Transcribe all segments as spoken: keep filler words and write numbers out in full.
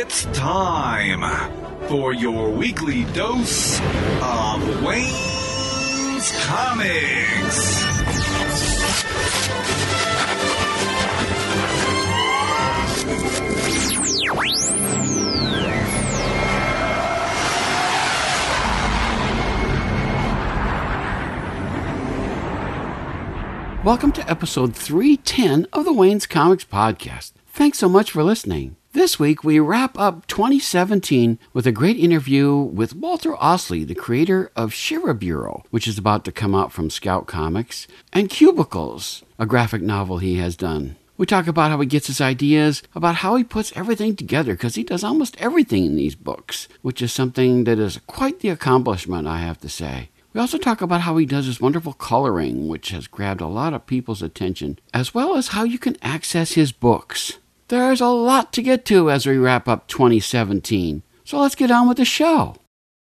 It's time for your weekly dose of Wayne's Comics. Welcome to episode three ten of the Wayne's Comics podcast. Thanks so much for listening. This week, we wrap up twenty seventeen with a great interview with Walter Osley, the creator of Shiver Bureau, which is about to come out from Scout Comics, and Cubicles, a graphic novel he has done. We talk about how he gets his ideas, about how he puts everything together, because he does almost everything in these books, which is something that is quite the accomplishment, I have to say. We also talk about how he does his wonderful coloring, which has grabbed a lot of people's attention, as well as how you can access his books. There's a lot to get to as we wrap up twenty seventeen, so let's get on with the show.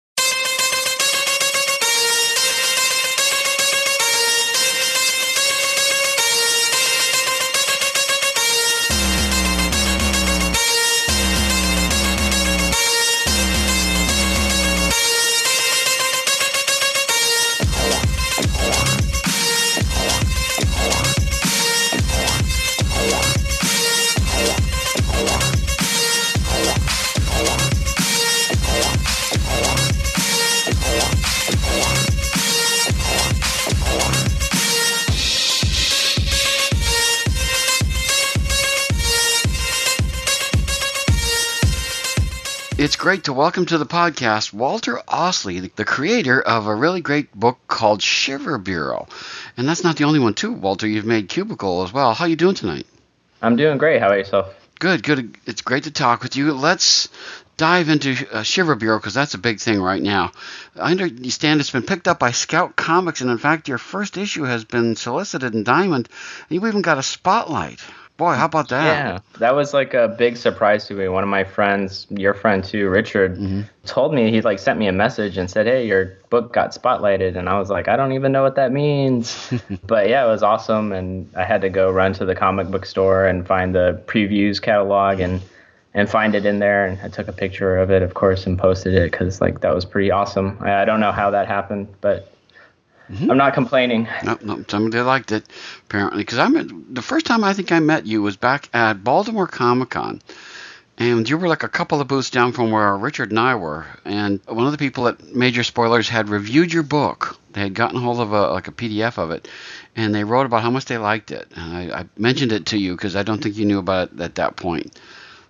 It's great to welcome to the podcast Walter Osley, the creator of a really great book called Shiver Bureau. And that's not the only one, too, Walter. You've made Cubicle as well. How are you doing tonight? I'm doing great. How about yourself? Good, good. It's great to talk with you. Let's dive into uh, Shiver Bureau, because that's a big thing right now. I understand it's been picked up by Scout Comics, and in fact, your first issue has been solicited in Diamond, and you even got a spotlight. Boy, how about that? Yeah, that was like a big surprise to me. One of my friends, your friend too, Richard, mm-hmm. told me, he like sent me a message and said, hey, your book got spotlighted. And I was like, I don't even know what that means. But yeah, it was awesome. And I had to go run to the comic book store and find the previews catalog and, and find it in there. And I took a picture of it, of course, and posted it because like that was pretty awesome. I, I don't know how that happened, but Mm-hmm. I'm not complaining. No, no, somebody liked it, apparently. Because I met the first time I think I met you was back at Baltimore Comic Con, and you were like a couple of booths down from where Richard and I were. And one of the people at Major Spoilers had reviewed your book. They had gotten hold of a like a P D F of it, and they wrote about how much they liked it. And I, I mentioned it to you because I don't think you knew about it at that point.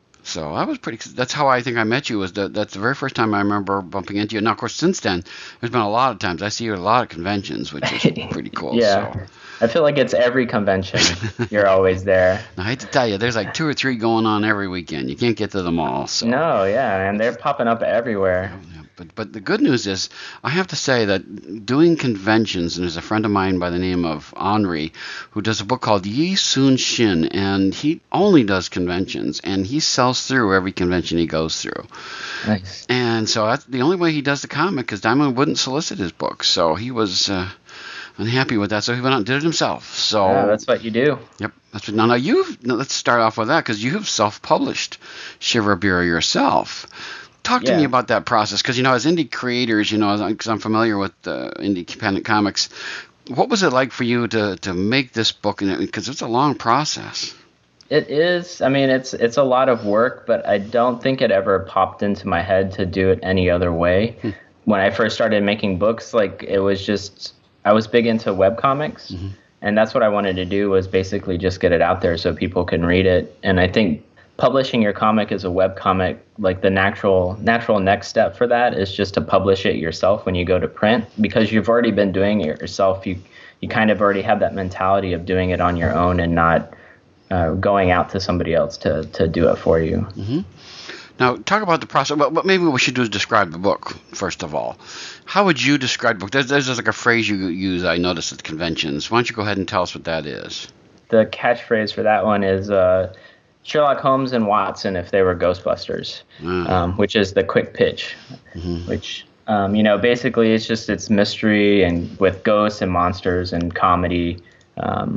So I was pretty. That's how I think I met you. Was that that's the very first time I remember bumping into you. Now, of course, since then, there's been a lot of times I see you at a lot of conventions, which is pretty cool. Yeah, so. I feel like it's every convention. You're always there. I hate to tell you, there's like two or three going on every weekend. You can't get to them all. So. No, yeah, and they're popping up everywhere. But but the good news is, I have to say that doing conventions, and there's a friend of mine by the name of Henri who does a book called Yi Sun Shin, and he only does conventions, and he sells through every convention he goes through. Nice. And so that's the only way he does the comic, because Diamond wouldn't solicit his book, so he was uh, unhappy with that, so he went out and did it himself. So yeah, that's what you do. Yep. That's what, now, now you've, now let's start off with that, because you've self-published Shiver Bureau yourself. Talk to yeah. me about that process, because, you know, as indie creators, you know, because I'm familiar with uh, independent comics, what was it like for you to, to make this book? Because it's a long process. It is. I mean, it's it's a lot of work, but I don't think it ever popped into my head to do it any other way. Hmm. When I first started making books, like, it was just, I was big into webcomics, mm-hmm. and that's what I wanted to do, was basically just get it out there so people can read it. And I think publishing your comic as a webcomic, like the natural natural next step for that is just to publish it yourself when you go to print, because you've already been doing it yourself. You you kind of already have that mentality of doing it on your own and not uh, going out to somebody else to, to do it for you. Mm-hmm. Now, talk about the process. What maybe what we should do is describe the book, first of all. How would you describe the book? There's, there's like a phrase you use, I noticed at conventions. Why don't you go ahead and tell us what that is? The catchphrase for that one is uh, Sherlock Holmes and Watson if they were Ghostbusters, mm. um, which is the quick pitch, mm-hmm. which, um, you know, basically it's just it's mystery and with ghosts and monsters and comedy. Um,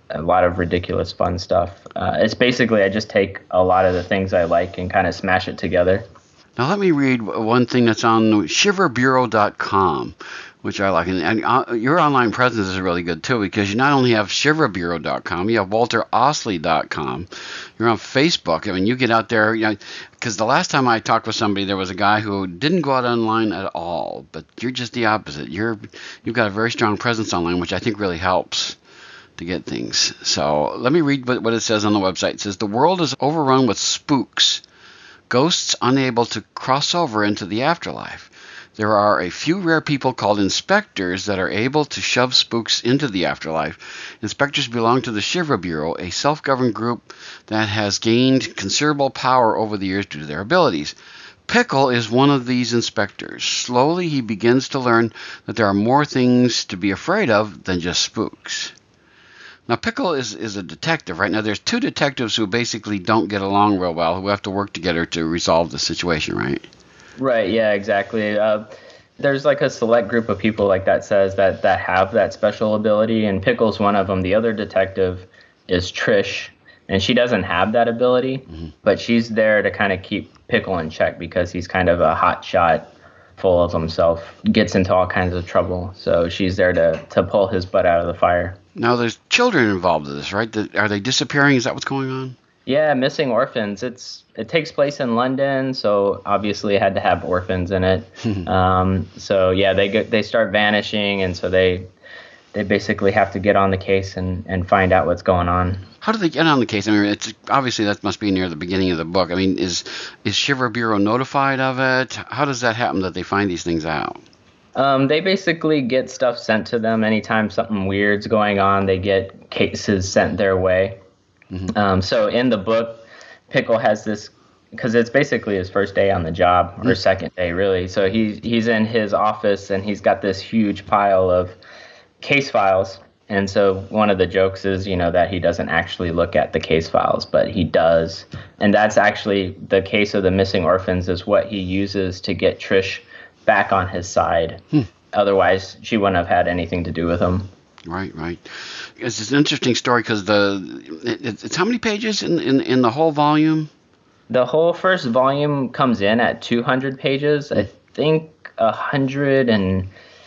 a lot of ridiculous fun stuff. Uh, it's basically I just take a lot of the things I like and kind of smash it together. Now let me read one thing that's on shiver bureau dot com, which I like. And, and uh, your online presence is really good, too, because you not only have shiver bureau dot com, you have walter osley dot com. You're on Facebook. I mean, you get out there, you know, because the last time I talked with somebody, there was a guy who didn't go out online at all, but you're just the opposite. You're, you've got a very strong presence online, which I think really helps to get things. So let me read what, what it says on the website. It says, the world is overrun with spooks, ghosts unable to cross over into the afterlife. There are a few rare people called inspectors that are able to shove spooks into the afterlife. Inspectors belong to the Shiver Bureau, a self-governed group that has gained considerable power over the years due to their abilities. Pickle is one of these inspectors. Slowly he begins to learn that there are more things to be afraid of than just spooks. Now, Pickle is, is a detective. Right now, there's two detectives who basically don't get along real well, who have to work together to resolve the situation, right? Right, yeah, exactly. Uh, there's like a select group of people, like that says, that, that have that special ability, and Pickle's one of them. The other detective is Trish, and she doesn't have that ability, mm-hmm. but she's there to kind of keep Pickle in check because he's kind of a hot shot, full of himself, gets into all kinds of trouble. So she's there to, to pull his butt out of the fire. Now, there's children involved in this, right? The, are they disappearing? Is that what's going on? Yeah, Missing Orphans. It's it takes place in London, so obviously it had to have orphans in it. um, so yeah, they get, they start vanishing, and so they they basically have to get on the case and, and find out what's going on. How do they get on the case? I mean, it's obviously that must be near the beginning of the book. I mean, is is Shiver Bureau notified of it? How does that happen that they find these things out? Um, they basically get stuff sent to them anytime something weird's going on. They get cases sent their way. Mm-hmm. Um, so in the book, Pickle has this, because it's basically his first day on the job, or mm-hmm. second day really. So he's he's in his office and he's got this huge pile of case files. And so one of the jokes is, you know, that he doesn't actually look at the case files, but he does. And that's actually the case of the Missing Orphans is what he uses to get Trish back on his side. Hmm. Otherwise, she wouldn't have had anything to do with him. Right, right. It's an interesting story because the it, it's how many pages in, in in the whole volume? The whole first volume comes in at two hundred pages. I think one hundred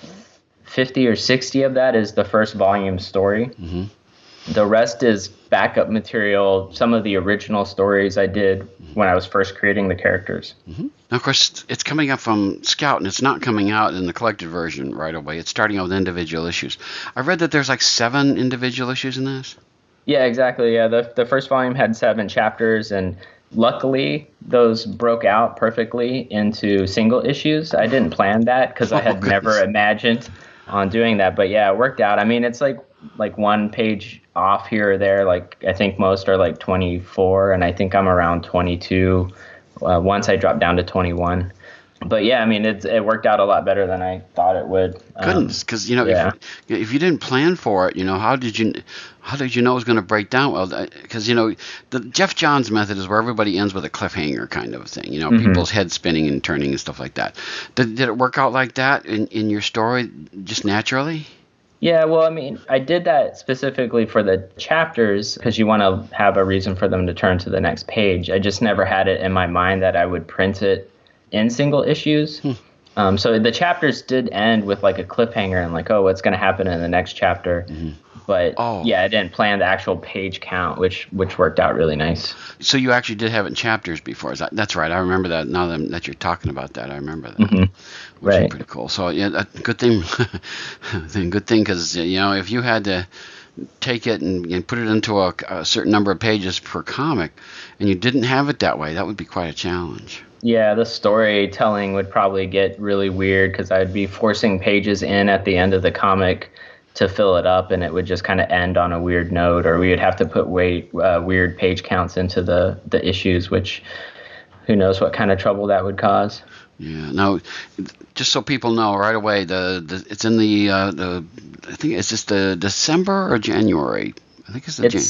fifty or sixty of that is the first volume story. Mm-hmm. The rest is backup material, some of the original stories I did when I was first creating the characters. Mm-hmm. Now, of course, it's coming up from Scout, and it's not coming out in the collected version right away. It's starting out with individual issues. I read that there's like seven individual issues in this. Yeah, exactly. Yeah, the the first volume had seven chapters, and luckily those broke out perfectly into single issues. I didn't plan that because I had oh, never imagined on doing that. But yeah, it worked out. I mean, it's like like one page off here or there. Like I think most are like twenty-four, and I think I'm around twenty-two. Uh, once I dropped down to twenty-one. But yeah, I mean, it it worked out a lot better than I thought it would. Goodness, because um, you know, yeah. if, if you didn't plan for it, you know, how did you how did you know it was going to break down? Well, because you know, the Jeff Johns method is where everybody ends with a cliffhanger kind of thing. You know, mm-hmm. people's heads spinning and turning and stuff like that. Did did it work out like that in in your story, just naturally? Yeah, well, I mean, I did that specifically for the chapters because you want to have a reason for them to turn to the next page. I just never had it in my mind that I would print it in single issues. Hmm. Um, so the chapters did end with like a cliffhanger and like, oh, what's going to happen in the next chapter? Mm-hmm. But oh. yeah, I didn't plan the actual page count, which which worked out really nice. So you actually did have it in chapters before. Is that, that's right. I remember that. Now that, that you're talking about that, I remember that. Mm-hmm. Which right. is pretty cool. So yeah, that, good thing. good thing because you know if you had to take it and, and put it into a, a certain number of pages per comic, and you didn't have it that way, that would be quite a challenge. Yeah, the storytelling would probably get really weird because I'd be forcing pages in at the end of the comic to fill it up, and it would just kind of end on a weird note, or we would have to put way, uh, weird page counts into the, the issues, which who knows what kind of trouble that would cause. Yeah. Now, just so people know right away, the, the it's in the uh, the I think it's just the December or January. I think it's the it's, Jan-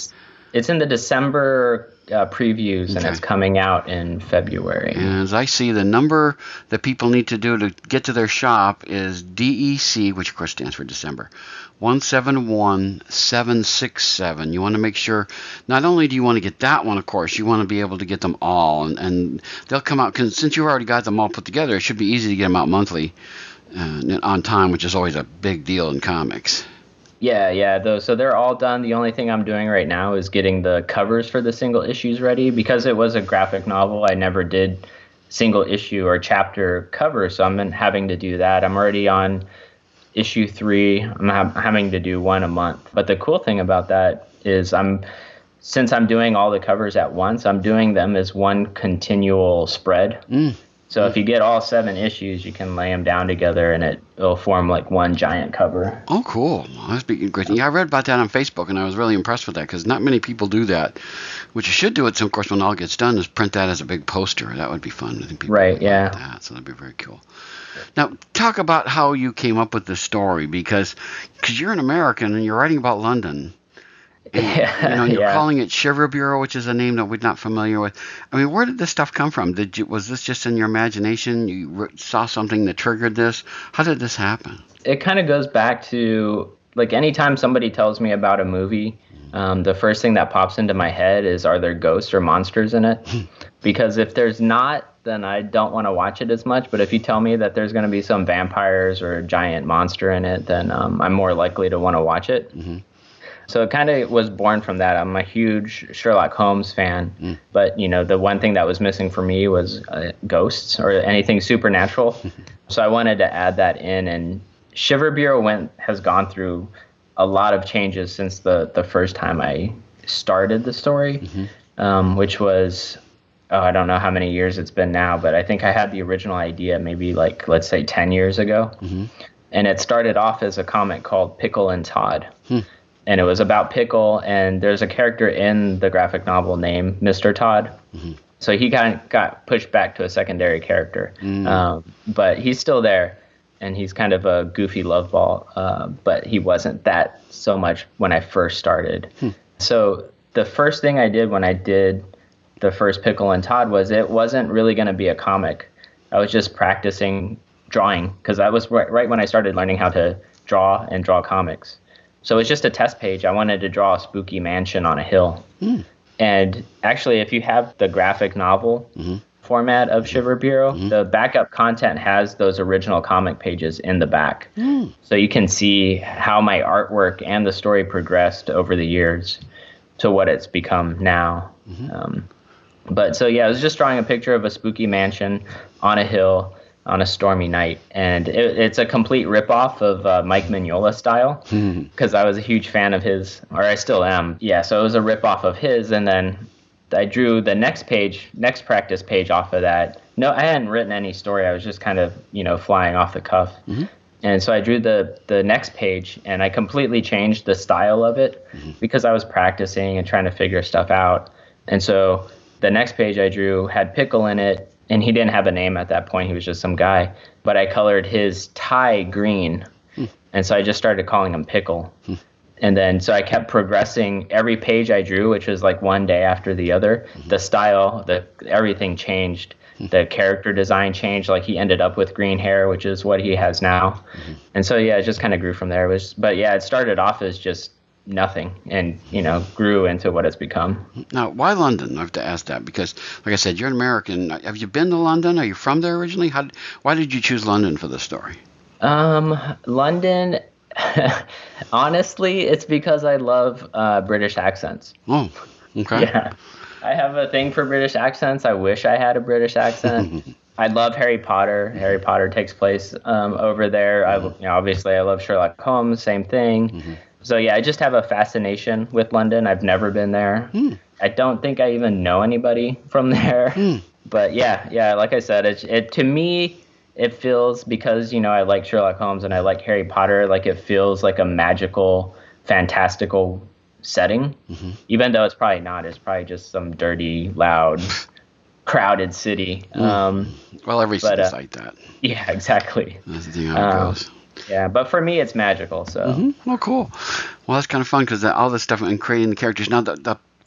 It's in the December uh, previews, and Okay. it's coming out in February. And as I see, the number that people need to do to get to their shop is D E C, which of course stands for December, one seven one seven six seven. You want to make sure, not only do you want to get that one, of course, you want to be able to get them all. And, and they'll come out, cause since you've already got them all put together, it should be easy to get them out monthly uh, on time, which is always a big deal in comics. Yeah, yeah. Those, so they're all done. The only thing I'm doing right now is getting the covers for the single issues ready. Because it was a graphic novel, I never did single issue or chapter covers, so I'm having to do that. I'm already on issue three. I'm ha- having to do one a month. But the cool thing about that is I'm, since I'm doing all the covers at once, I'm doing them as one continual spread. Mm. So if you get all seven issues, you can lay them down together, and it will form like one giant cover. Oh, cool. Well, that's be great. Yeah, I read about that on Facebook, and I was really impressed with that because not many people do that. What you should do it, so of course, when all gets done, is print that as a big poster. That would be fun. I think people Right, would yeah. like that, so that'd be very cool. Now, talk about how you came up with this story, because cause you're an American and you're writing about London. And, Yeah, you know, and you're yeah. calling it Shiver Bureau, which is a name that we're not familiar with. I mean, where did this stuff come from? Did you, was this just in your imagination? You re- saw something that triggered this? How did this happen? It kind of goes back to, like, anytime somebody tells me about a movie, um, the first thing that pops into my head is, are there ghosts or monsters in it? Because if there's not, then I don't want to watch it as much. But if you tell me that there's going to be some vampires or a giant monster in it, then um, I'm more likely to want to watch it. Mm-hmm. So it kind of was born from that. I'm a huge Sherlock Holmes fan, mm. but you know, the one thing that was missing for me was uh, ghosts or anything supernatural. So I wanted to add that in. And Shiver Bureau went has gone through a lot of changes since the the first time I started the story, mm-hmm. um, which was oh, I don't know how many years it's been now, but I think I had the original idea maybe like let's say ten years ago, mm-hmm. and it started off as a comic called Pickle and Todd. Hmm. And it was about Pickle, and there's a character in the graphic novel named Mister Todd. Mm-hmm. So he kind of got pushed back to a secondary character. Mm. Um, but he's still there, and he's kind of a goofy loveball. Uh, but he wasn't that so much when I first started. Hmm. So the first thing I did when I did the first Pickle and Todd was it wasn't really going to be a comic. I was just practicing drawing, because that was right, right when I started learning how to draw and draw comics. So it's just a test page. I wanted to draw a spooky mansion on a hill. Mm. And actually, if you have the graphic novel mm-hmm. format of Shiver Bureau, mm-hmm. the backup content has those original comic pages in the back. Mm. So you can see how my artwork and the story progressed over the years to what it's become now. Mm-hmm. Um, but so, yeah, I was just drawing a picture of a spooky mansion on a hill on a stormy night, and it, it's a complete ripoff of uh, Mike Mignola style, because I was a huge fan of his, or I still am. Yeah, so it was a ripoff of his, and then I drew the next page, next practice page off of that. No, I hadn't written any story. I was just kind of, you know, flying off the cuff. Mm-hmm. And so I drew the the next page, and I completely changed the style of it mm-hmm. because I was practicing and trying to figure stuff out. And so the next page I drew had Pickle in it, and he didn't have a name at that point. He was just some guy. But I colored his tie green. Hmm. And so I just started calling him Pickle. Hmm. And then so I kept progressing. Every page I drew, which was like one day after the other, mm-hmm. the style, the everything changed. Hmm. The character design changed. Like he ended up with green hair, which is what he has now. Mm-hmm. And so, yeah, it just kind of grew from there. It was, but, yeah, it started off as just nothing and, you know, grew into what it's become. Now, why London? I have to ask that because, like I said, you're an American. Have you been to London? Are you from there originally? How, why did you choose London for the story? Um, London, honestly, it's because I love uh, British accents. Oh, okay. Yeah. I have a thing for British accents. I wish I had a British accent. I love Harry Potter. Harry Potter takes place um, over there. I, you know, obviously, I love Sherlock Holmes. Same thing. Mm-hmm. So, yeah, I just have a fascination with London. I've never been there. Mm. I don't think I even know anybody from there. Mm. But, yeah, yeah, like I said, it, it to me, it feels, because, you know, I like Sherlock Holmes and I like Harry Potter, like it feels like a magical, fantastical setting. Mm-hmm. Even though it's probably not. It's probably just some dirty, loud, crowded city. Mm. Um, well, every city's uh, like that. Yeah, exactly. That's the thing how it um, goes. Yeah, but for me, it's magical. So. Mm-hmm. Oh, cool. Well, that's kind of fun because all this stuff and creating the characters. Now, the, the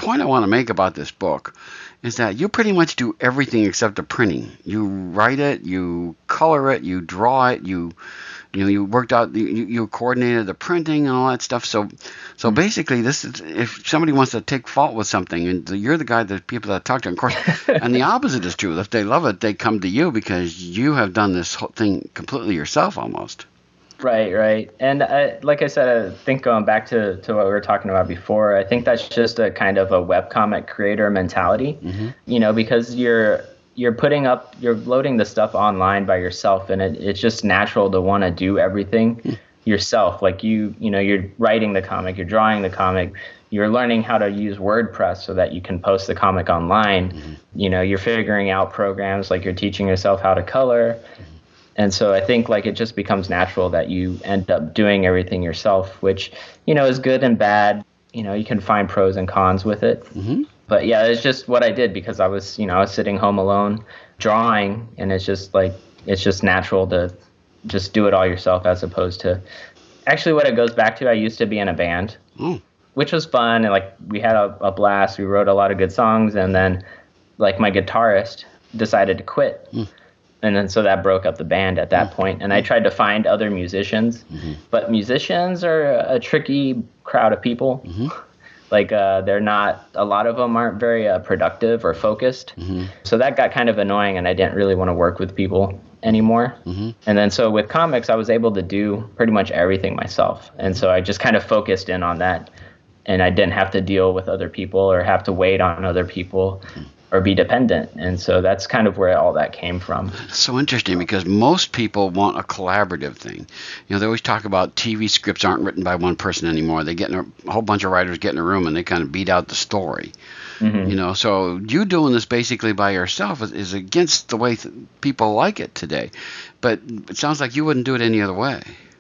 point I want to make about this book is that you pretty much do everything except the printing. You write it, you color it, you draw it, you you know you worked out you, you coordinated the printing and all that stuff. So so mm-hmm. basically, this is if somebody wants to take fault with something, and you're the guy that people that talk to, of course, and the opposite is true. If they love it, they come to you because you have done this whole thing completely yourself almost. Right, right. And I, like I said, I think going back to, to what we were talking about before, I think that's just a kind of a webcomic creator mentality, mm-hmm. you know, because you're you're putting up, you're loading the stuff online by yourself, and it, it's just natural to want to do everything mm-hmm. yourself. Like you, you know, you're writing the comic, you're drawing the comic, you're learning how to use WordPress so that you can post the comic online. Mm-hmm. You know, you're figuring out programs, like you're teaching yourself how to color. Mm-hmm. And so I think like it just becomes natural that you end up doing everything yourself, which, you know, is good and bad. You know, you can find pros and cons with it. Mm-hmm. But yeah, it's just what I did because I was, you know, I was sitting home alone drawing, and it's just like, it's just natural to just do it all yourself as opposed to, actually what it goes back to, I used to be in a band, mm. which was fun. And like we had a, a blast. We wrote a lot of good songs. And then like my guitarist decided to quit. Mm. And then so that broke up the band at that mm-hmm. point. And I tried to find other musicians. Mm-hmm. But musicians are a tricky crowd of people. Mm-hmm. Like uh, they're not, a lot of them aren't very uh, productive or focused. Mm-hmm. So that got kind of annoying, and I didn't really want to work with people anymore. Mm-hmm. And then so with comics, I was able to do pretty much everything myself. And so I just kind of focused in on that. And I didn't have to deal with other people or have to wait on other people. Mm-hmm. Or be dependent. And so that's kind of where all that came from. So interesting, because most people want a collaborative thing. You know, they always talk about T V scripts aren't written by one person anymore. They get in a, a whole bunch of writers get in a room and they kind of beat out the story. Mm-hmm. You know, so you doing this basically by yourself is, is against the way th- people like it today. But it sounds like you wouldn't do it any other way.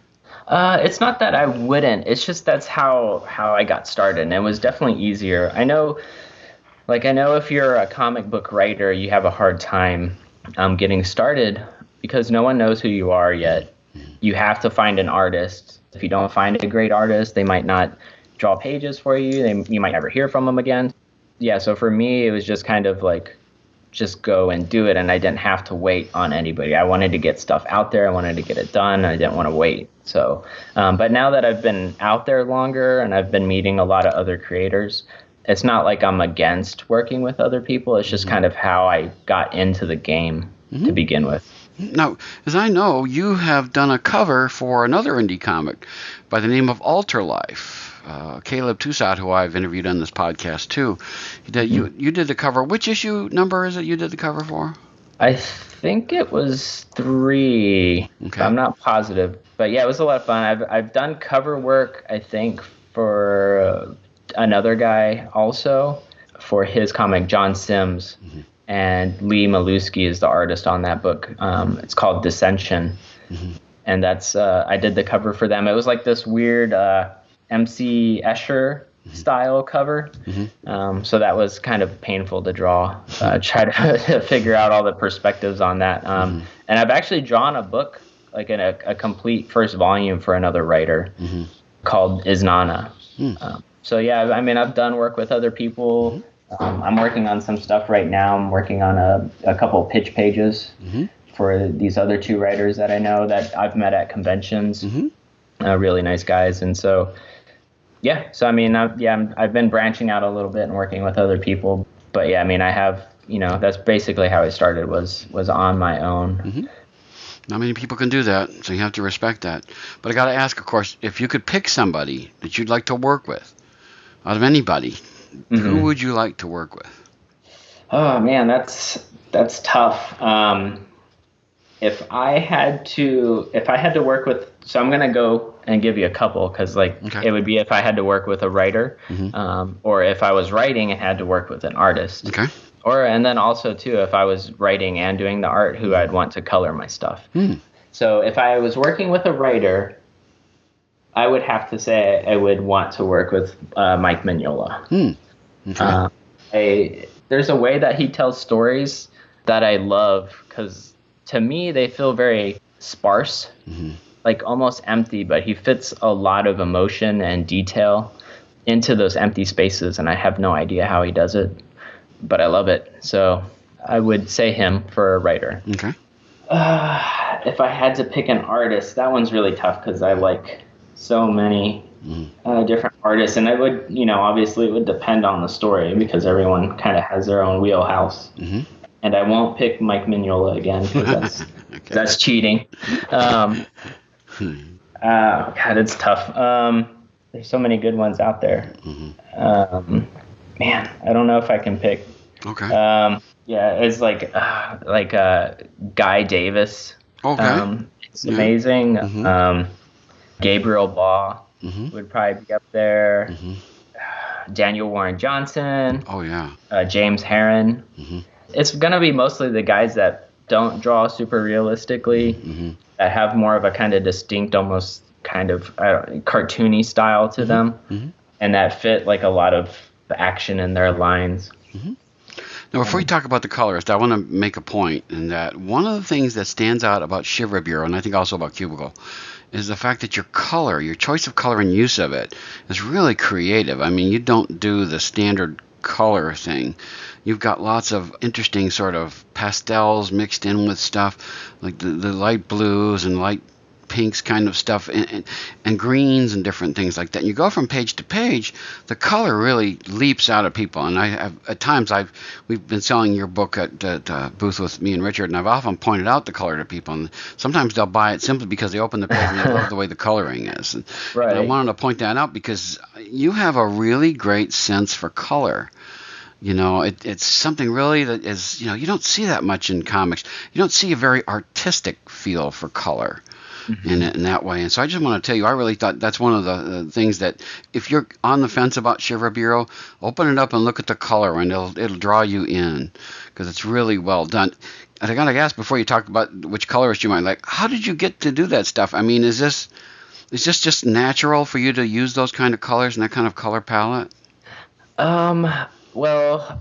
Uh, it's not that I wouldn't. It's just that's how, how I got started. And it was definitely easier. I know... Like, I know if you're a comic book writer, you have a hard time um, getting started because no one knows who you are yet. You have to find an artist. If you don't find a great artist, they might not draw pages for you. They, you might never hear from them again. Yeah, so for me, it was just kind of like, just go and do it, and I didn't have to wait on anybody. I wanted to get stuff out there. I wanted to get it done. I didn't want to wait. So, um, but now that I've been out there longer and I've been meeting a lot of other creators, it's not like I'm against working with other people. It's just mm-hmm. kind of how I got into the game mm-hmm. to begin with. Now, as I know, you have done a cover for another indie comic by the name of Alter Life. Uh, Caleb Toussaint, who I've interviewed on this podcast too, you did, mm-hmm. you, you did the cover. Which issue number is it you did the cover for? I think it was three. Okay. I'm not positive. But yeah, it was a lot of fun. I've, I've done cover work, I think, for... Uh, another guy also for his comic, John Sims, mm-hmm. and Lee Malusky is the artist on that book. Um, it's called Dissension, mm-hmm. and that's uh, I did the cover for them. It was like this weird uh, M C Escher mm-hmm. style cover, mm-hmm. um, so that was kind of painful to draw. Uh, try to figure out all the perspectives on that, um, mm-hmm. and I've actually drawn a book, like in a, a complete first volume for another writer mm-hmm. called Iznana. Mm. Um, So, yeah, I mean, I've done work with other people. Um, I'm working on some stuff right now. I'm working on a, a couple of pitch pages mm-hmm. for these other two writers that I know that I've met at conventions. Mm-hmm. Uh, really nice guys. And so, yeah, so, I mean, I've, yeah, I'm, I've been branching out a little bit and working with other people. But, yeah, I mean, I have, you know, that's basically how I started was, was on my own. Mm-hmm. Not many people can do that, so you have to respect that. But I got to ask, of course, if you could pick somebody that you'd like to work with, out of anybody, mm-hmm. who would you like to work with? Oh man, that's that's tough. Um, if I had to, if I had to work with, so I'm gonna go and give you a couple because like okay. it would be if I had to work with a writer, mm-hmm. um, or if I was writing and had to work with an artist. Okay. Or and then also too, if I was writing and doing the art, who I'd want to color my stuff. Mm. So if I was working with a writer, I would have to say I would want to work with uh, Mike Mignola. Mm. Okay. Uh, I, there's a way that he tells stories that I love because to me they feel very sparse, mm-hmm. like almost empty, but he fits a lot of emotion and detail into those empty spaces, and I have no idea how he does it, but I love it. So I would say him for a writer. Okay. Uh, if I had to pick an artist, that one's really tough because I like so many mm. uh, different artists, and it would, you know, obviously it would depend on the story because everyone kind of has their own wheelhouse. Mm-hmm. And I won't pick Mike Mignola again because that's, okay. that's cheating. Um, hmm. uh, God, it's tough. Um, there's so many good ones out there. Mm-hmm. Um, man, I don't know if I can pick. Okay. Um, yeah, it's like uh, like uh, Guy Davis. Okay. Um, it's yeah. amazing. Mm-hmm. Um, Gabriel Baugh mm-hmm. would probably be up there. Mm-hmm. Daniel Warren Johnson. Oh yeah. Uh, James Herron. Mm-hmm. It's gonna be mostly the guys that don't draw super realistically, mm-hmm. that have more of a kind of distinct, almost kind of I don't, cartoony style to mm-hmm. them, mm-hmm. and that fit like a lot of action in their lines. Mm-hmm. Now, before you talk about the colorist, I want to make a point in that one of the things that stands out about Shiver Bureau, and I think also about Cubicle, is the fact that your color, your choice of color and use of it is really creative. I mean, you don't do the standard color thing. You've got lots of interesting sort of pastels mixed in with stuff, like the, the light blues and light pinks kind of stuff, and, and, and greens and different things like that. And you go from page to page, the color really leaps out at people. And I have, at times, I've we've been selling your book at the uh, booth with me and Richard, and I've often pointed out the color to people. And sometimes they'll buy it simply because they open the page and they love the way the coloring is. And, right. and I wanted to point that out because you have a really great sense for color. You know, it, it's something really that is, you know, you don't see that much in comics. You don't see a very artistic feel for color. Mm-hmm. In, in that way. And so I just want to tell you, I really thought that's one of the uh, things that if you're on the fence about Shiver Bureau, open it up and look at the color, and it'll it'll draw you in because it's really well done. And I got to ask before you talk about which colorist you might like, how did you get to do that stuff? I mean, is this is this just natural for you to use those kind of colors and that kind of color palette? Um. Well,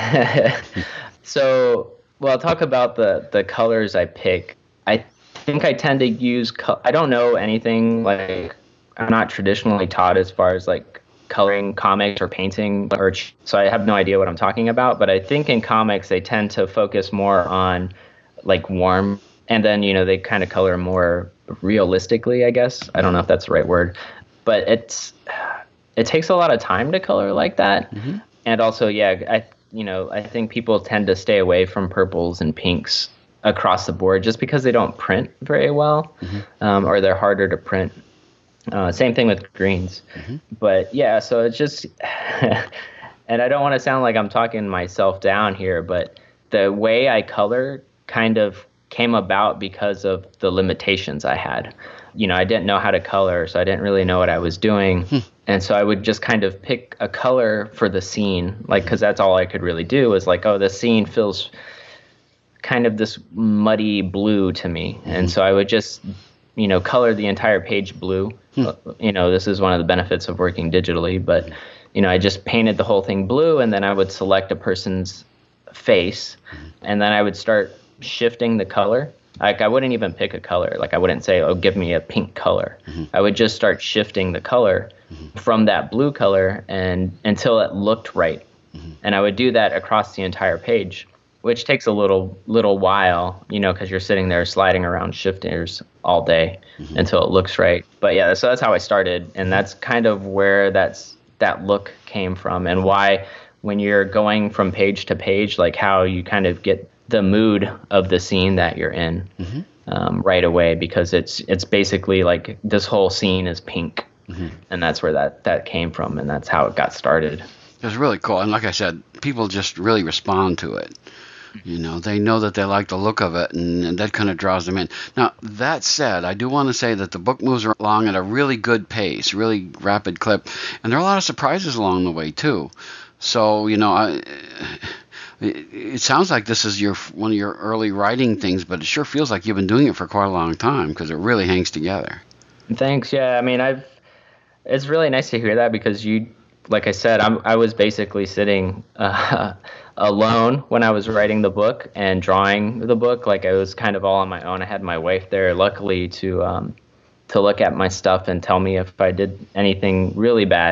so well, I'll talk about the the colors I pick. I. I think I tend to use, co- I don't know anything, like, I'm not traditionally taught as far as, like, coloring comics or painting, or so I have no idea what I'm talking about, but I think in comics they tend to focus more on, like, warm, and then, you know, they kind of color more realistically, I guess. I don't know if that's the right word, but it's, it takes a lot of time to color like that, mm-hmm. and also, yeah, I, you know, I think people tend to stay away from purples and pinks across the board just because they don't print very well, mm-hmm. um, or they're harder to print. Uh, same thing with greens. Mm-hmm. But yeah, so it's just, and I don't want to sound like I'm talking myself down here, but the way I color kind of came about because of the limitations I had. You know, I didn't know how to color, so I didn't really know what I was doing. Hmm. And so I would just kind of pick a color for the scene, like, because that's all I could really do was like, oh, the scene feels kind of this muddy blue to me. Mm-hmm. And so I would just, you know, color the entire page blue. Hmm. You know, this is one of the benefits of working digitally, but, you know, I just painted the whole thing blue, and then I would select a person's face, mm-hmm. and then I would start shifting the color. Like, I wouldn't even pick a color. Like, I wouldn't say, oh, give me a pink color. Mm-hmm. I would just start shifting the color mm-hmm. from that blue color and until it looked right. Mm-hmm. And I would do that across the entire page, which takes a little little while, you know, because you're sitting there sliding around shifters all day mm-hmm. until it looks right. But yeah, so that's how I started, and that's kind of where that's that look came from, and why when you're going from page to page, like how you kind of get the mood of the scene that you're in mm-hmm. um, right away, because it's it's basically like this whole scene is pink, mm-hmm. and that's where that that came from, and that's how it got started. It was really cool, and like I said, people just really respond to it. You know, they know that they like the look of it, and, and that kind of draws them in. Now, that said, I do want to say that the book moves along at a really good pace, really rapid clip, and there are a lot of surprises along the way, too. So, you know, I, it, it sounds like this is your one of your early writing things, but it sure feels like you've been doing it for quite a long time, because it really hangs together. Thanks, yeah. I mean, I've. It's really nice to hear that, because you, like I said, I'm, I was basically sitting uh, alone when I was writing the book and drawing the book. Like, I was kind of all on my own. I had my wife there, luckily, to um, to look at my stuff and tell me if I did anything really bad.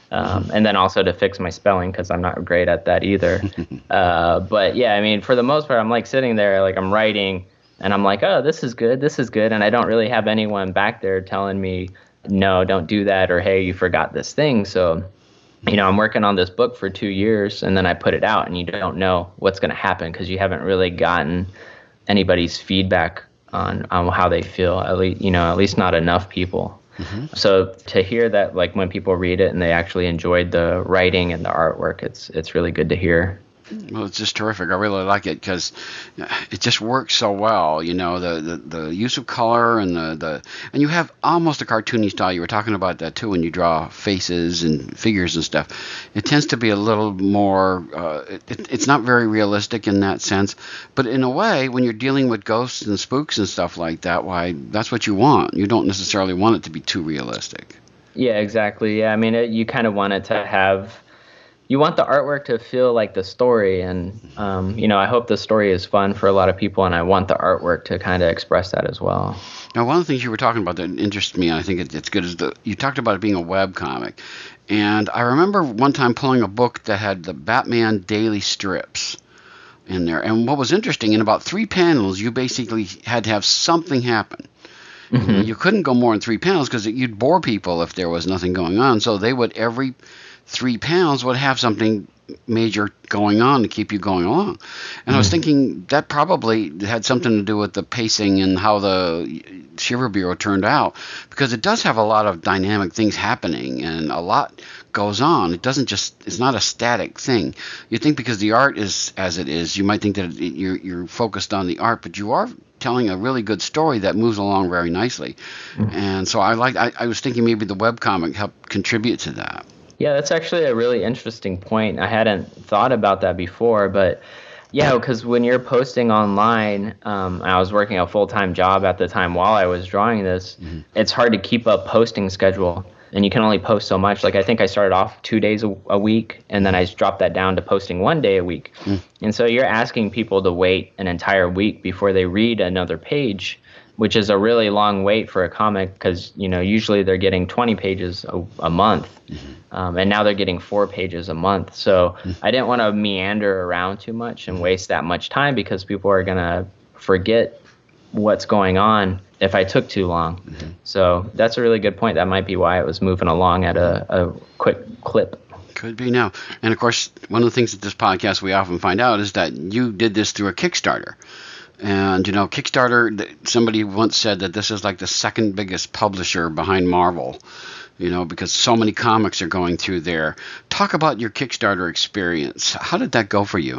Um, and then also to fix my spelling because I'm not great at that either. uh, but yeah, I mean, for the most part, I'm like sitting there, like I'm writing and I'm like, oh, this is good. This is good. And I don't really have anyone back there telling me, no, don't do that. Or, hey, you forgot this thing. So, you know, I'm working on this book for two years and then I put it out and you don't know what's going to happen because you haven't really gotten anybody's feedback on, on how they feel, at least, you know, at least not enough people. Mm-hmm. So to hear that, like when people read it and they actually enjoyed the writing and the artwork, it's it's really good to hear. Well, it's just terrific. I really like it because it just works so well. You know, the, the, the use of color and the, the and you have almost a cartoony style. You were talking about that too when you draw faces and figures and stuff. It tends to be a little more. Uh, it, it's not very realistic in that sense, but in a way, when you're dealing with ghosts and spooks and stuff like that, why that's what you want. You don't necessarily want it to be too realistic. Yeah, exactly. Yeah, I mean, it, you kind of want it to have. You want the artwork to feel like the story, and um, you know, I hope the story is fun for a lot of people, and I want the artwork to kind of express that as well. Now, one of the things you were talking about that interests me, and I think it, it's good, is the you talked about it being a web comic, and I remember one time pulling a book that had the Batman daily strips in there, and what was interesting, in about three panels, you basically had to have something happen. Mm-hmm. You, know, you couldn't go more than three panels because you'd bore people if there was nothing going on, so they would every three pounds would have something major going on to keep you going along. And mm. I was thinking that probably had something to do with the pacing and how the Shiver Bureau turned out, because it does have a lot of dynamic things happening and a lot goes on. It doesn't just, it's not a static thing. You think because the art is as it is, you might think that it, you're, you're focused on the art, but you are telling a really good story that moves along very nicely. Mm. And so I like, I, I was thinking maybe the webcomic helped contribute to that. Yeah, that's actually a really interesting point. I hadn't thought about that before, but yeah, because when you're posting online, um, I was working a full-time job at the time while I was drawing this, mm-hmm. It's hard to keep a posting schedule, and you can only post so much. Like I think I started off two days a, a week, and then I dropped that down to posting one day a week. Mm. And so you're asking people to wait an entire week before they read another page, which is a really long wait for a comic because, you know, usually they're getting twenty pages a, a month, mm-hmm. um, and now they're getting four pages a month. So mm-hmm. I didn't want to meander around too much and waste that much time because people are going to forget what's going on if I took too long. Mm-hmm. So that's a really good point. That might be why it was moving along at a, a quick clip. Could be now. And, of course, one of the things that this podcast we often find out is that you did this through a Kickstarter. And, you know, Kickstarter, somebody once said that this is like the second biggest publisher behind Marvel, you know, because so many comics are going through there. Talk about your Kickstarter experience. How did that go for you?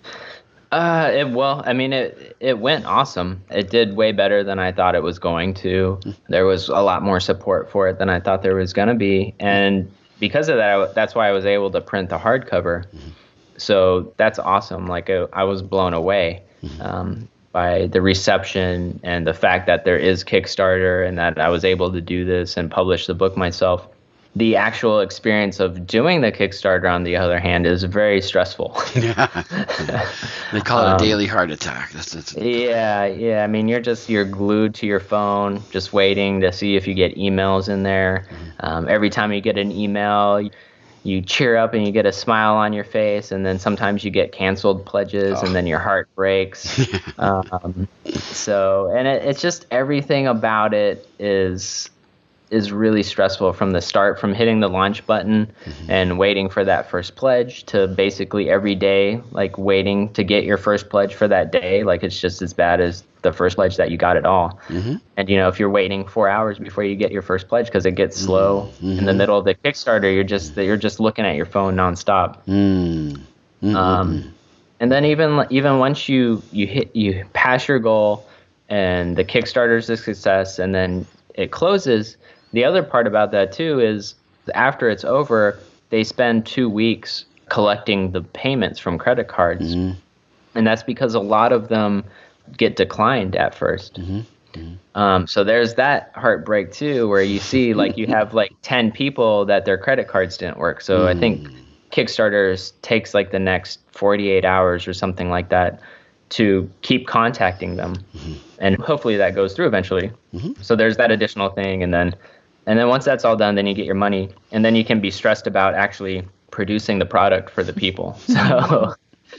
Uh, it, well, I mean, it it went awesome. It did way better than I thought it was going to. There was a lot more support for it than I thought there was going to be. And because of that, I, that's why I was able to print the hardcover. Mm-hmm. So that's awesome. Like, I, I was blown away. Mm-hmm. Um, by the reception and the fact that there is Kickstarter and that I was able to do this and publish the book myself. The actual experience of doing the Kickstarter, on the other hand, is very stressful. Yeah. They call it a um, daily heart attack. That's, that's yeah, yeah. I mean, you're just, you're glued to your phone, just waiting to see if you get emails in there. Mm-hmm. Um, every time you get an email, you cheer up and you get a smile on your face, and then sometimes you get canceled pledges, oh. and then your heart breaks. um, so, and it, it's just everything about it is is really stressful from the start, from hitting the launch button mm-hmm. and waiting for that first pledge to basically every day, like waiting to get your first pledge for that day. Like, it's just as bad as the first pledge that you got it all. Mm-hmm. And, you know, if you're waiting four hours before you get your first pledge because it gets slow mm-hmm. in the middle of the Kickstarter, you're just you're just looking at your phone nonstop. Mm-hmm. Um, and then even even once you you hit you pass your goal and the Kickstarter's a success and then it closes, the other part about that too is after it's over, they spend two weeks collecting the payments from credit cards, mm-hmm. and that's because a lot of them get declined at first. Mm-hmm. Mm-hmm. Um, so there's that heartbreak too, where you see like you have like ten people that their credit cards didn't work. So mm. I think Kickstarter takes like the next forty-eight hours or something like that to keep contacting them. Mm-hmm. And hopefully that goes through eventually. Mm-hmm. So there's that additional thing. And then And then once that's all done, then you get your money, and then you can be stressed about actually producing the product for the people. So,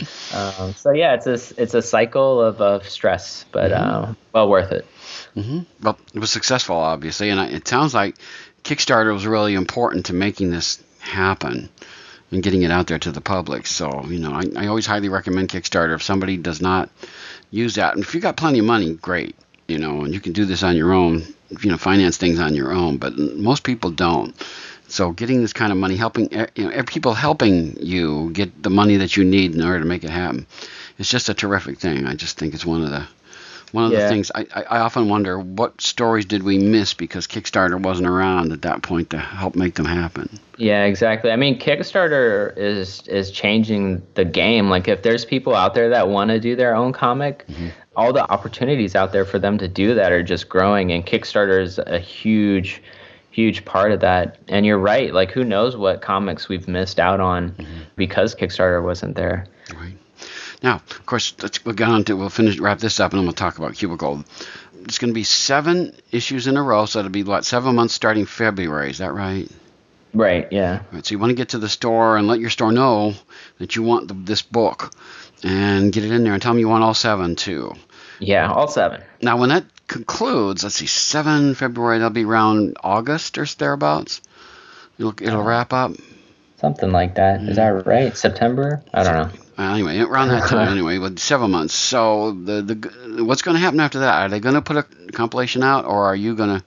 um, so yeah, it's a it's a cycle of, of stress, but mm-hmm. uh, well worth it. Mm-hmm. Well, it was successful, obviously, and I, it sounds like Kickstarter was really important to making this happen and getting it out there to the public. So, you know, I, I always highly recommend Kickstarter. If somebody does not use that, and if you got plenty of money, great, you know, and you can do this on your own, you know, finance things on your own, but most people don't. So getting this kind of money, helping, you know, people helping you get the money that you need in order to make it happen, it's just a terrific thing. I just think it's one of the One of yeah. the things I, I often wonder, what stories did we miss because Kickstarter wasn't around at that point to help make them happen? Yeah, exactly. I mean, Kickstarter is is changing the game. Like, if there's people out there that want to do their own comic, mm-hmm. all the opportunities out there for them to do that are just growing, and Kickstarter is a huge, huge part of that. And you're right. Like, who knows what comics we've missed out on mm-hmm. because Kickstarter wasn't there. Right. Now, of course, let's we'll get on to we'll finish wrap this up, and then we'll talk about Cubicle. It's going to be seven issues in a row, so it'll be what seven months starting February. Is that right? Right. Yeah. Right, so you want to get to the store and let your store know that you want the, this book, and get it in there and tell them you want all seven too. Yeah, all seven. Now, when that concludes, let's see, seven February. That'll be around August or thereabouts. It'll it'll wrap up. Something like that. Is that right? September? I don't know. Uh, anyway, around that time, anyway, with seven months. So, the the what's going to happen after that? Are they going to put a compilation out, or are you going to,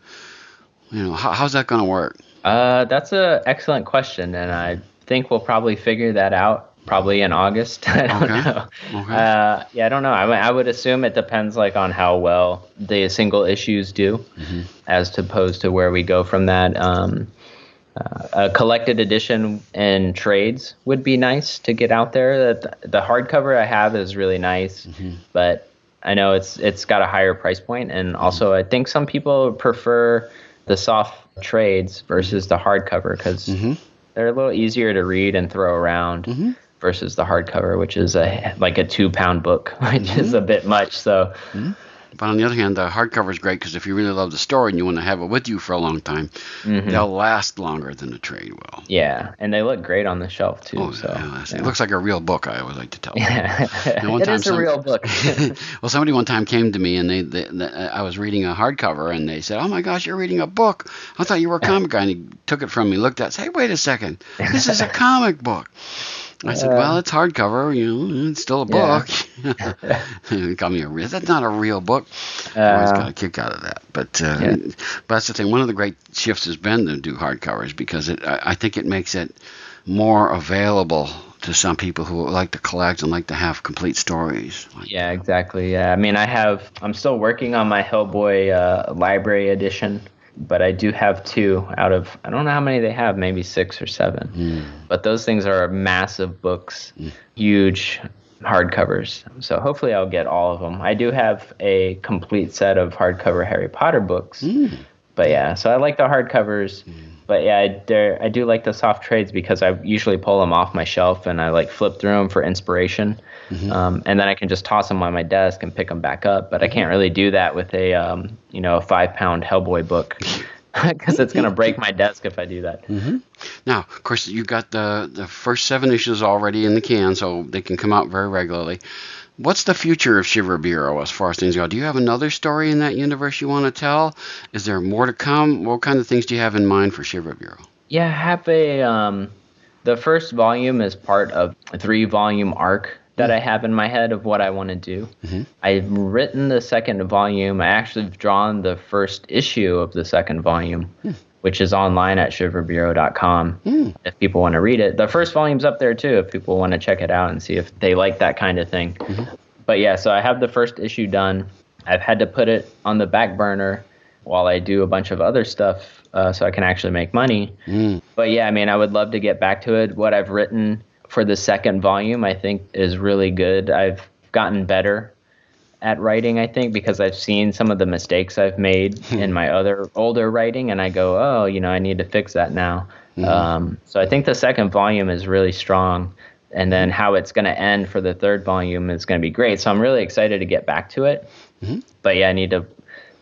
you know, how, how's that going to work? Uh, that's an excellent question, and I think we'll probably figure that out probably in August. I don't okay. know. Okay. Uh, yeah, I don't know. I, mean, I would assume it depends, like, on how well the single issues do, mm-hmm. as opposed to where we go from that. Um, Uh, a collected edition and trades would be nice to get out there. The, the hardcover I have is really nice, mm-hmm. but I know it's it's got a higher price point, and also mm-hmm. I think some people prefer the soft trades versus the hardcover because mm-hmm. they're a little easier to read and throw around mm-hmm. versus the hardcover, which is a like a two pound book, which mm-hmm. is a bit much. So. Mm-hmm. But on the other hand, the hardcover is great because if you really love the story and you want to have it with you for a long time, mm-hmm. they'll last longer than the trade will. Yeah, and they look great on the shelf too. Oh, so yeah, yeah. It looks like a real book. I always like to tell people. Yeah. One it time is some, a real book. Well, somebody one time came to me and they, they, they, I was reading a hardcover and they said, "Oh my gosh, you're reading a book! I thought you were a comic guy." And he took it from me, looked at it, said, "Hey, wait a second, this is a comic book." I said, "Well, it's hardcover, you know, it's still a book." Yeah. He called me a real. That's not a real book. Uh, I always got a kick out of that. But uh, yeah. but that's the thing. One of the great shifts has been to do hardcovers because it. I, I think it makes it more available to some people who like to collect and like to have complete stories. Like yeah, that. Exactly. Yeah, I mean, I have. I'm still working on my Hellboy uh, library edition. But I do have two out of, I don't know how many they have, maybe six or seven. Mm. But those things are massive books, mm. huge hardcovers. So hopefully I'll get all of them. I do have a complete set of hardcover Harry Potter books. Mm. But yeah, so I like the hardcovers. Mm. But yeah, I, I do like the soft trades because I usually pull them off my shelf and I like flip through them for inspiration. Mm-hmm. Um, and then I can just toss them on my desk and pick them back up. But I can't really do that with a, um, you know, a five pound Hellboy book because it's going to break my desk if I do that. Mm-hmm. Now, of course, you got the, the first seven issues already in the can, so they can come out very regularly. What's the future of Shiver Bureau as far as things go? Do you have another story in that universe you want to tell? Is there more to come? What kind of things do you have in mind for Shiver Bureau? Yeah, I have a, um, the first volume is part of a three volume arc that mm-hmm. I have in my head of what I want to do. Mm-hmm. I've written the second volume. I actually have drawn the first issue of the second volume, mm. which is online at shiver bureau dot com mm. if people want to read it. The first volume's up there too if people want to check it out and see if they like that kind of thing. Mm-hmm. But yeah, so I have the first issue done. I've had to put it on the back burner while I do a bunch of other stuff uh, so I can actually make money. Mm. But yeah, I mean, I would love to get back to it. What I've written for the second volume, I think, is really good. I've gotten better at writing, I think, because I've seen some of the mistakes I've made in my other older writing, and I go, oh, you know, I need to fix that now. Mm-hmm. Um, so I think the second volume is really strong, and then how it's going to end for the third volume is going to be great. So I'm really excited to get back to it. Mm-hmm. But yeah, I need to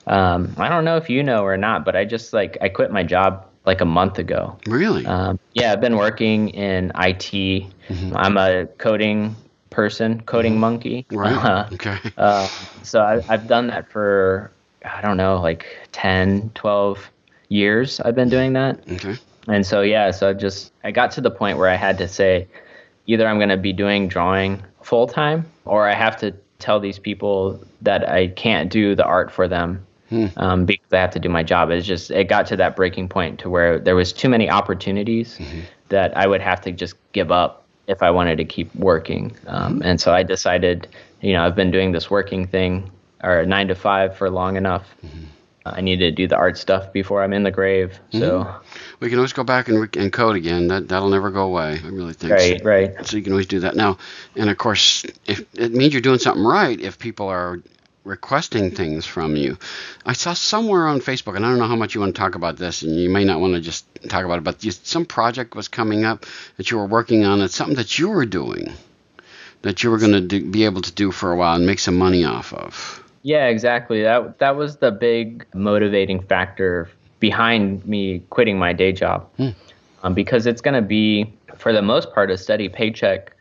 Um, I don't know if you know or not, but I just like I quit my job like a month ago. Really? Um, yeah, I've been working in I T. Mm-hmm. I'm a coding person, coding mm-hmm. monkey. Right. Uh, okay. Uh, so I, I've done that for, I don't know, like ten, twelve years I've been doing that. Okay. And so, yeah, so I just, I got to the point where I had to say, either I'm going to be doing drawing full time, or I have to tell these people that I can't do the art for them. Hmm. Um, because I have to do my job. It's just, it got to that breaking point to where there was too many opportunities mm-hmm. that I would have to just give up if I wanted to keep working. Um, mm-hmm. And so I decided, you know, I've been doing this working thing or nine to five for long enough. Mm-hmm. I need to do the art stuff before I'm in the grave. So mm-hmm. we can always go back and, re- and code again. That that'll never go away. I really think. Right, so. right. So you can always do that now. And of course, if it means you're doing something right if people are requesting things from you. I saw somewhere on Facebook, and I don't know how much you want to talk about this, and you may not want to just talk about it, but you, some project was coming up that you were working on. It's something that you were doing that you were going to be able to do for a while and make some money off of. Yeah, exactly. That that was the big motivating factor behind me quitting my day job, hmm. um, because it's going to be, for the most part, a steady paycheck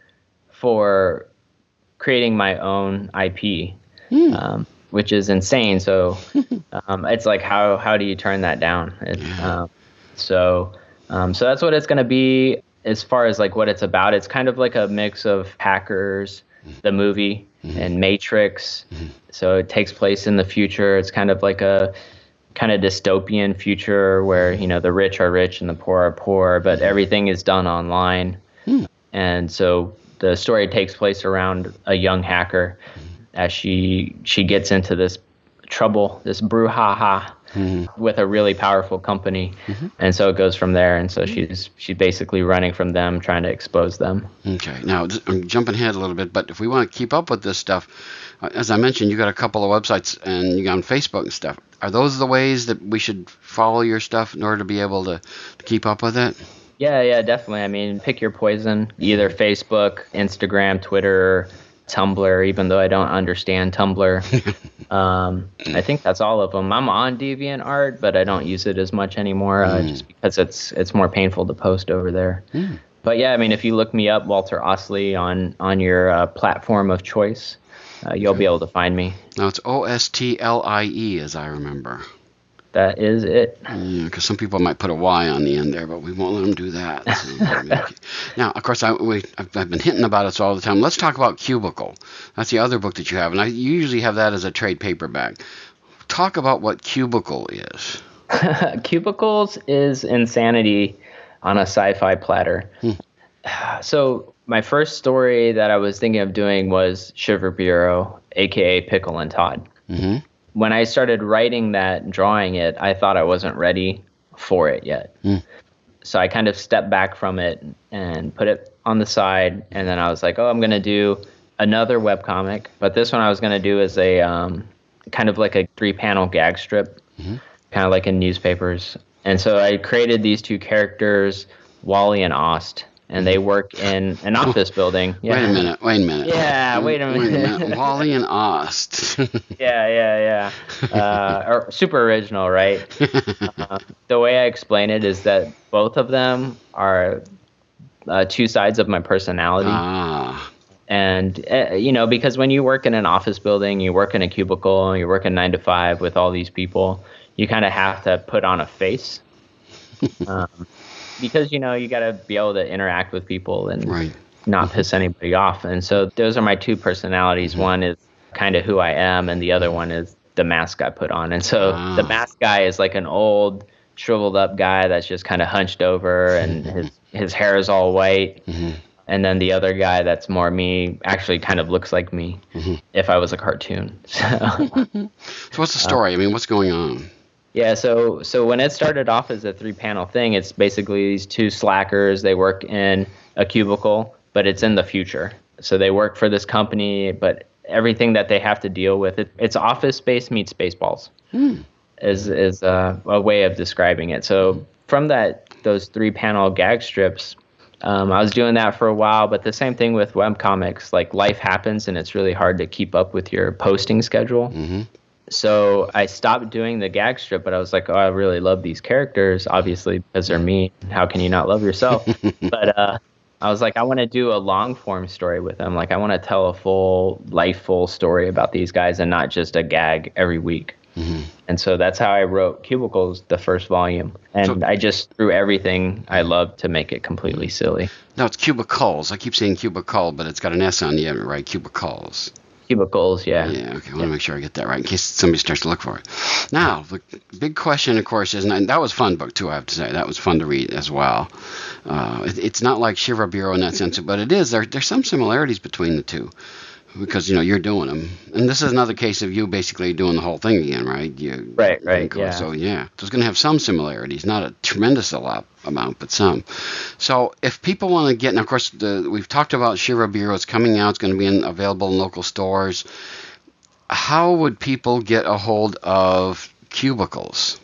for creating my own I P. Hmm. Um, which is insane. So um, it's like, how how do you turn that down? It, yeah. um, so um, so that's what it's going to be as far as like what it's about. It's kind of like a mix of Hackers, the movie, mm-hmm. and Matrix. Mm-hmm. So it takes place in the future. It's kind of like a kind of dystopian future where, you know, the rich are rich and the poor are poor, but everything is done online. Hmm. And so the story takes place around a young hacker as she she gets into this trouble, this brouhaha mm-hmm. with a really powerful company. Mm-hmm. And so it goes from there. And so she's she's basically running from them, trying to expose them. Okay. Now, I'm jumping ahead a little bit, but if we want to keep up with this stuff, as I mentioned, you got a couple of websites and you got on Facebook and stuff. Are those the ways that we should follow your stuff in order to be able to, to keep up with it? Yeah, yeah, definitely. I mean, pick your poison, either Facebook, Instagram, Twitter, Tumblr, even though I don't understand Tumblr. um, I think that's all of them. I'm on DeviantArt, but I don't use it as much anymore uh, mm. just because it's it's more painful to post over there. Mm. But yeah, I mean, if you look me up, Walter Ostley, on, on your uh, platform of choice, uh, you'll okay. be able to find me. Now, it's O S T L I E, as I remember. That is it. Yeah, because some people might put a Y on the end there, but we won't let them do that. So now, of course, I, we, I've, I've been hinting about it so all the time. Let's talk about Cubicle. That's the other book that you have, and I you usually have that as a trade paperback. Talk about what Cubicle is. Cubicles is insanity on a sci-fi platter. Hmm. So my first story that I was thinking of doing was Shiver Bureau, a k a. Pickle and Todd. Mm-hmm. When I started writing that and drawing it, I thought I wasn't ready for it yet. Mm. So I kind of stepped back from it and put it on the side. And then I was like, oh, I'm going to do another webcomic. But this one I was going to do is a um, kind of like a three-panel gag strip, mm-hmm. kind of like in newspapers. And so I created these two characters, Wally and Ost. And they work in an office building. Yeah. Wait a minute, wait a minute. Yeah, wait a minute. Wait a minute. Wally and Ost. yeah, yeah, yeah. Uh, or super original, right? Uh, the way I explain it is that both of them are uh, two sides of my personality. Ah. And, uh, you know, because when you work in an office building, you work in a cubicle, you work in nine to five with all these people, you kind of have to put on a face. Um Because, you know, you got to be able to interact with people and right. not piss anybody off. And so those are my two personalities. Mm-hmm. One is kind of who I am, and the other one is the mask I put on. And so ah. the mask guy is like an old, shriveled up guy that's just kind of hunched over, and his, his hair is all white. Mm-hmm. And then the other guy that's more me actually kind of looks like me mm-hmm. if I was a cartoon. So, so what's the story? Uh, I mean, what's going on? Yeah, so so when it started off as a three-panel thing, it's basically these two slackers. They work in a cubicle, but it's in the future. So they work for this company, but everything that they have to deal with, it, it's Office Space meets Spaceballs, mm. is is uh, a way of describing it. So from that, those three-panel gag strips, um, I was doing that for a while, but the same thing with webcomics. Like, life happens, and it's really hard to keep up with your posting schedule. Mm-hmm. So I stopped doing the gag strip, but I was like, oh, I really love these characters, obviously, because they're me. How can you not love yourself? But uh, I was like, I want to do a long form story with them. Like, I want to tell a full, life full story about these guys and not just a gag every week. Mm-hmm. And so that's how I wrote Cubicles, the first volume. And so, I just threw everything I loved to make it completely silly. No, it's Cubicles. I keep saying Cubicle, but it's got an S on the end, right? Cubicles. Cubicles, yeah. Yeah, okay. I want to make sure I get that right in case somebody starts to look for it. Now, the big question, of course, is, and that was a fun book, too, I have to say. That was fun to read as well. Uh, it, it's not like Shiva Bureau in that sense, but it is. There, there's some similarities between the two because, you know, you're doing them. And this is another case of you basically doing the whole thing again, right? You, right, right, yeah. So, yeah. So it's going to have some similarities, not a tremendous a lot amount, but some. So if people want to get, and of course, the, we've talked about Shiva Bureau. It's coming out. It's going to be in, available in local stores. How would people get a hold of Cubicles?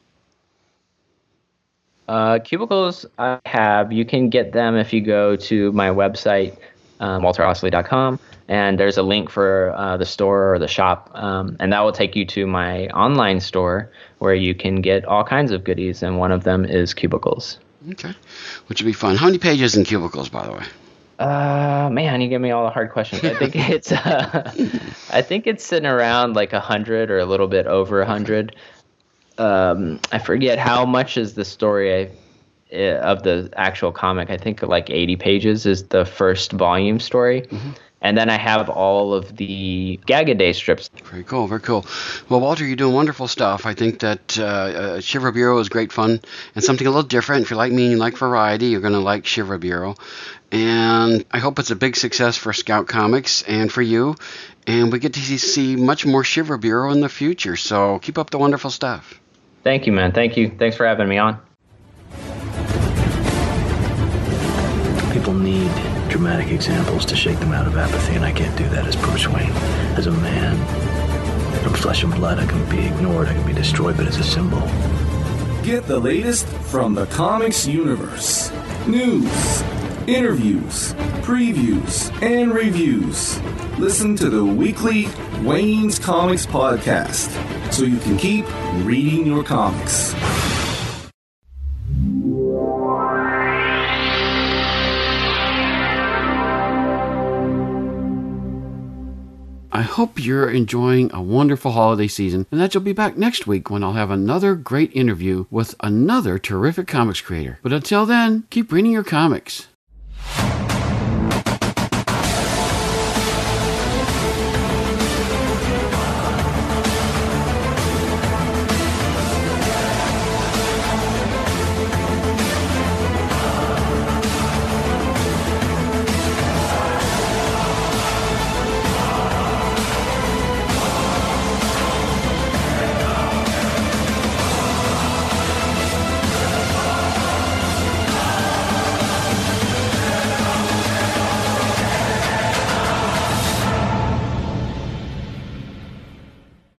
Uh, Cubicles I have, you can get them if you go to my website, um, walter osley dot com, and there's a link for uh, the store or the shop, um, and that will take you to my online store where you can get all kinds of goodies, and one of them is Cubicles. Okay, which would be fun. How many pages in Cubicles, by the way? Uh, man, you give me all the hard questions. I think it's, uh, I think it's sitting around like a hundred or a little bit over a hundred. Um, I forget how much is the story I, of the actual comic. I think like eighty pages is the first volume story. Mm-hmm. And then I have all of the Gag-A-Day strips. Very cool, very cool. Well, Walter, you're doing wonderful stuff. I think that uh, uh, Shiva Bureau is great fun and something a little different. If you like me and you like variety, you're going to like Shiva Bureau. And I hope it's a big success for Scout Comics and for you. And we get to see, see much more Shiva Bureau in the future. So keep up the wonderful stuff. Thank you, man. Thank you. Thanks for having me on. People need dramatic examples to shake them out of apathy, and I can't do that as Bruce Wayne. As a man, from flesh and blood, I can be ignored, I can be destroyed, but as a symbol. Get the latest from the comics universe. News, interviews, previews, and reviews. Listen to the weekly Wayne's Comics podcast so you can keep reading your comics. I hope you're enjoying a wonderful holiday season and that you'll be back next week when I'll have another great interview with another terrific comics creator. But until then, keep reading your comics.